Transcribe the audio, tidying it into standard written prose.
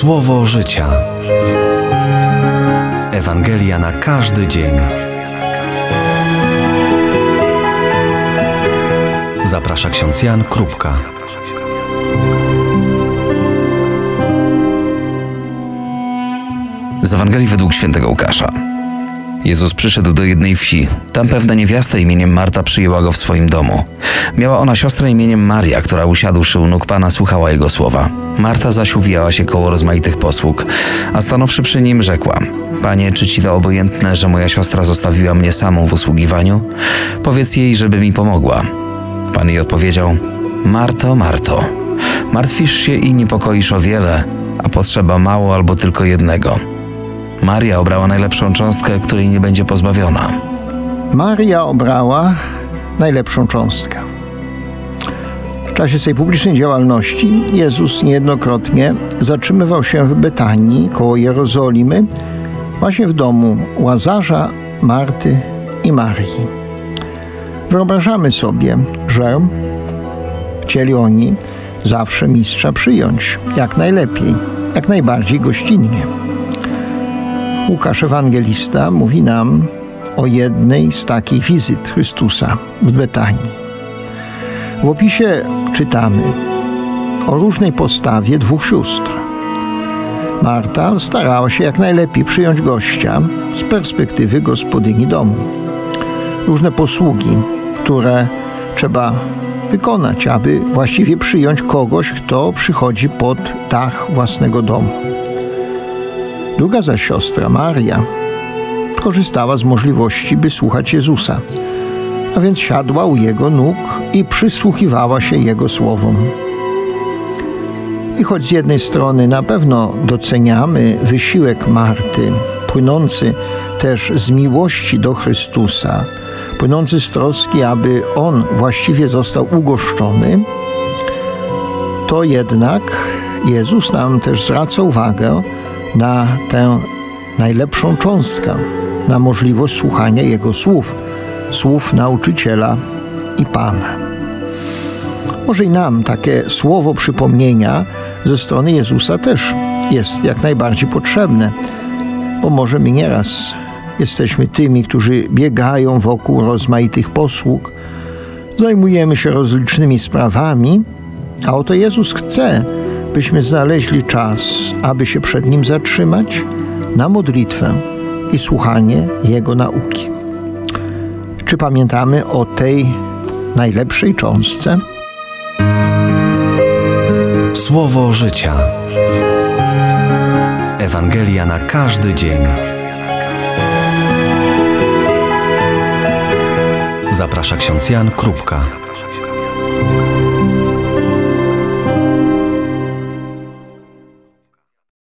Słowo życia. Ewangelia na każdy dzień. Zaprasza ksiądz Jan Krupka. Z Ewangelii według świętego Łukasza. Jezus przyszedł do jednej wsi. Tam pewna niewiasta imieniem Marta przyjęła go w swoim domu. Miała ona siostrę imieniem Maria, która usiadłszy u nóg Pana słuchała Jego słowa. Marta zaś uwijała się koło rozmaitych posług, a stanąwszy przy nim rzekła: Panie, czy Ci to obojętne, że moja siostra zostawiła mnie samą w usługiwaniu? Powiedz jej, żeby mi pomogła. Pan jej odpowiedział: Marto, Marto, martwisz się i niepokoisz o wiele, a potrzeba mało albo tylko jednego. Maria obrała najlepszą cząstkę, której nie będzie pozbawiona. Maria obrała najlepszą cząstkę. W czasie swej publicznej działalności Jezus niejednokrotnie zatrzymywał się w Betanii koło Jerozolimy, właśnie w domu Łazarza, Marty i Marii. Wyobrażamy sobie, że chcieli oni zawsze mistrza przyjąć jak najlepiej, jak najbardziej gościnnie. Łukasz Ewangelista mówi nam o jednej z takich wizyt Chrystusa w Betanii. W opisie czytamy o różnej postawie dwóch sióstr. Marta starała się jak najlepiej przyjąć gościa z perspektywy gospodyni domu. Różne posługi, które trzeba wykonać, aby właściwie przyjąć kogoś, kto przychodzi pod dach własnego domu. Druga zaś siostra, Maria, korzystała z możliwości, by słuchać Jezusa, a więc siadła u Jego nóg i przysłuchiwała się Jego słowom. I choć z jednej strony na pewno doceniamy wysiłek Marty, płynący też z miłości do Chrystusa, płynący z troski, aby On właściwie został ugoszczony, to jednak Jezus nam też zwraca uwagę na tę najlepszą cząstkę, na możliwość słuchania Jego słów nauczyciela i Pana. Może i nam takie słowo przypomnienia ze strony Jezusa też jest jak najbardziej potrzebne, bo może my nieraz jesteśmy tymi, którzy biegają wokół rozmaitych posług, zajmujemy się rozlicznymi sprawami, a oto Jezus chce, byśmy znaleźli czas, aby się przed Nim zatrzymać na modlitwę i słuchanie Jego nauki. Czy pamiętamy o tej najlepszej cząstce? Słowo życia. Ewangelia na każdy dzień. Zaprasza ksiądz Jan Krupka.